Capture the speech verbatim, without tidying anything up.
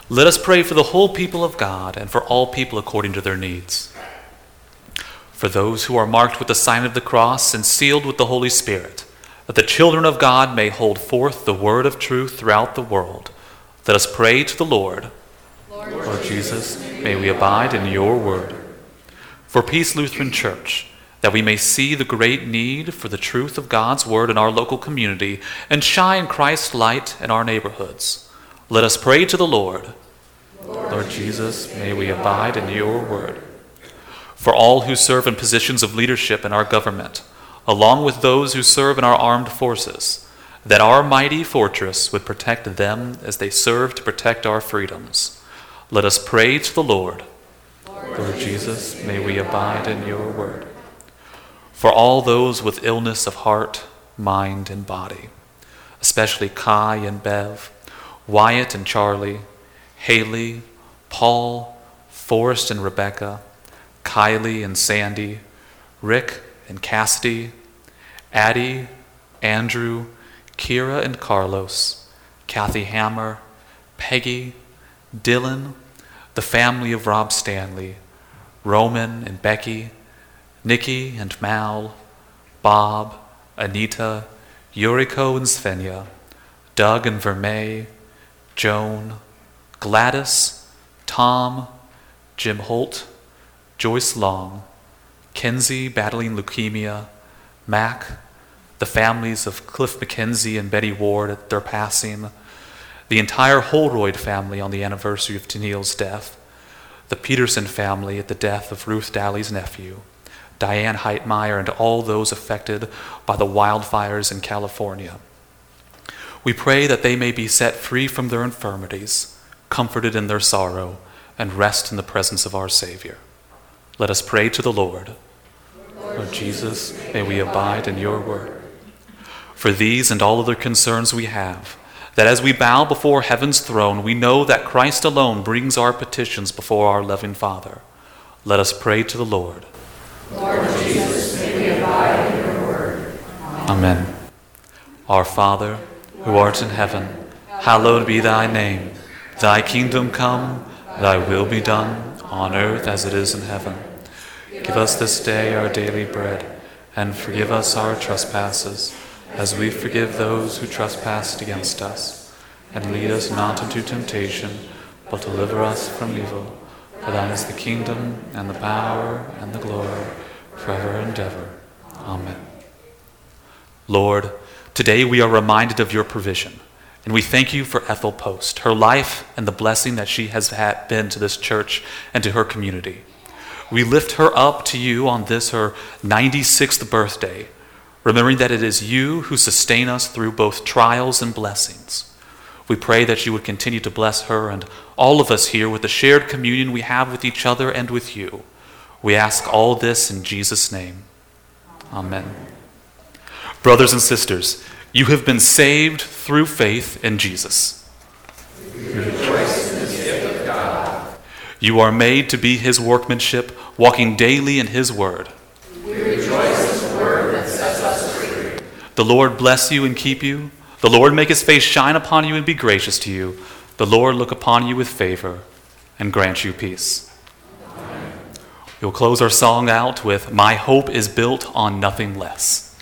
Let us pray for the whole people of God and for all people according to their needs. For those who are marked with the sign of the cross and sealed with the Holy Spirit, that the children of God may hold forth the word of truth throughout the world, let us pray to the Lord. Lord, Lord Jesus, may we abide in your word. For Peace Lutheran Church, that we may see the great need for the truth of God's word in our local community and shine Christ's light in our neighborhoods, let us pray to the Lord. Lord, Lord Jesus, may we abide in your word. For all who serve in positions of leadership in our government, along with those who serve in our armed forces, that our mighty fortress would protect them as they serve to protect our freedoms, let us pray to the Lord. Lord, Lord Jesus, may we abide in your word. For all those with illness of heart, mind, and body, especially Kai and Bev, Wyatt and Charlie, Haley, Paul, Forrest and Rebecca, Kylie and Sandy, Rick and Cassidy, Addie, Andrew, Kira and Carlos, Kathy Hammer, Peggy, Dylan, the family of Rob Stanley, Roman and Becky, Nikki and Mal, Bob, Anita, Yuriko and Svenja, Doug and Vermey, Joan, Gladys, Tom, Jim Holt, Joyce Long, Kenzie battling leukemia, Mac, the families of Cliff McKenzie and Betty Ward at their passing, the entire Holroyd family on the anniversary of Tennille's death, the Peterson family at the death of Ruth Daly's nephew, Diane Heitmeyer, and all those affected by the wildfires in California. We pray that they may be set free from their infirmities, comforted in their sorrow, and rest in the presence of our Savior. Let us pray to the Lord. Lord, Lord Jesus, may we abide in your word. For these and all other concerns we have, that as we bow before heaven's throne, we know that Christ alone brings our petitions before our loving Father. Let us pray to the Lord. Lord Jesus, may we abide in your word. Amen. Amen. Our Father, who art in heaven, hallowed be thy name. Thy kingdom come, thy will be done, on earth as it is in heaven. Give us this day our daily bread, and forgive us our trespasses, as we forgive those who trespass against us. And lead us not into temptation, but deliver us from evil. For thine is the kingdom, and the power, and the glory, forever and ever. Amen. Lord, today we are reminded of your provision, and we thank you for Ethel Post, her life, and the blessing that she has had been to this church and to her community. We lift her up to you on this, her ninety-sixth birthday, remembering that it is you who sustain us through both trials and blessings. We pray that you would continue to bless her and all of us here with the shared communion we have with each other and with you. We ask all this in Jesus' name. Amen. Brothers and sisters, you have been saved through faith in Jesus. We rejoice in this gift of God. You are made to be his workmanship, walking daily in his word. We rejoice in the word that sets us free. The Lord bless you and keep you. The Lord make his face shine upon you and be gracious to you. The Lord look upon you with favor and grant you peace. Amen. We'll close our song out with "My Hope is Built on Nothing Less."